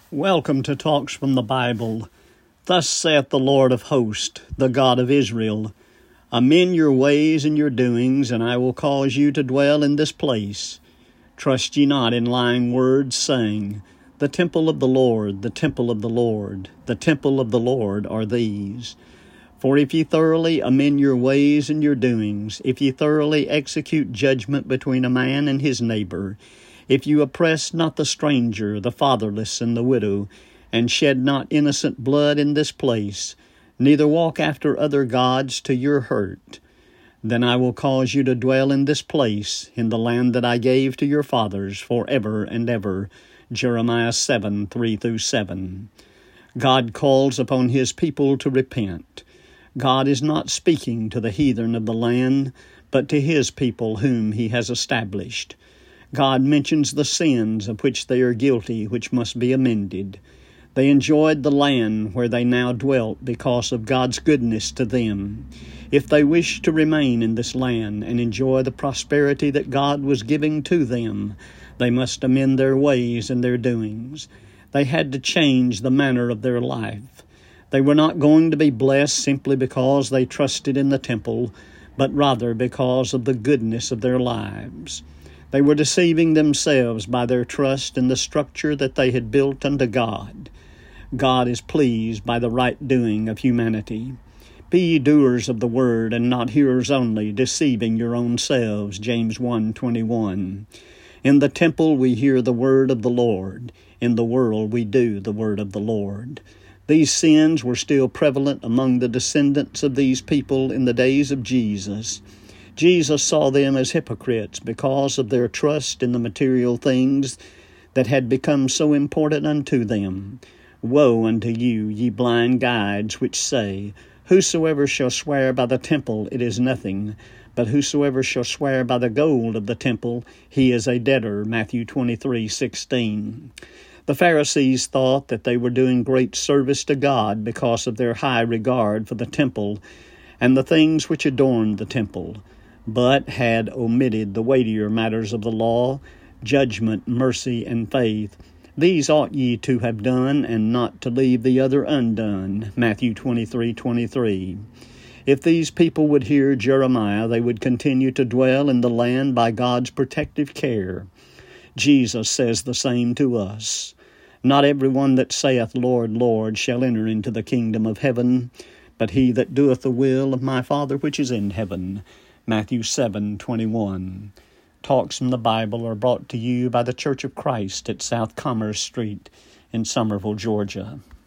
Welcome to Talks from the Bible. Thus saith the Lord of hosts, the God of Israel, amend your ways and your doings, and I will cause you to dwell in this place. Trust ye not in lying words, saying, the temple of the Lord, the temple of the Lord, the temple of the Lord are these. For if ye thoroughly amend your ways and your doings, if ye thoroughly execute judgment between a man and his neighbor, if you oppress not the stranger, the fatherless, and the widow, and shed not innocent blood in this place, neither walk after other gods to your hurt, then I will cause you to dwell in this place, in the land that I gave to your fathers forever and ever. Jeremiah 7:3-7. God calls upon his people to repent. God is not speaking to the heathen of the land, but to his people whom he has established. God mentions the sins of which they are guilty, which must be amended. They enjoyed the land where they now dwelt because of God's goodness to them. If they wished to remain in this land and enjoy the prosperity that God was giving to them, they must amend their ways and their doings. They had to change the manner of their life. They were not going to be blessed simply because they trusted in the temple, but rather because of the goodness of their lives. They were deceiving themselves by their trust in the structure that they had built unto God. God is pleased by the right doing of humanity. Be ye doers of the word, and not hearers only, deceiving your own selves. James 1:21. In the temple we hear the word of the Lord. In the world we do the word of the Lord. These sins were still prevalent among the descendants of these people in the days of Jesus. Jesus saw them as hypocrites because of their trust in the material things that had become so important unto them. Woe unto you, ye blind guides, which say, whosoever shall swear by the temple, it is nothing, but whosoever shall swear by the gold of the temple, he is a debtor. Matthew 23:16. The Pharisees thought that they were doing great service to God because of their high regard for the temple and the things which adorned the temple, but had omitted the weightier matters of the law, judgment, mercy, and faith. These ought ye to have done, and not to leave the other undone. Matthew 23:23. If these people would hear Jeremiah, they would continue to dwell in the land by God's protective care. Jesus says the same to us. Not everyone that saith, Lord, Lord, shall enter into the kingdom of heaven, but he that doeth the will of my Father which is in heaven. Matthew 7:21. Talks from the Bible are brought to you by the Church of Christ at South Commerce Street in Summerville, Georgia.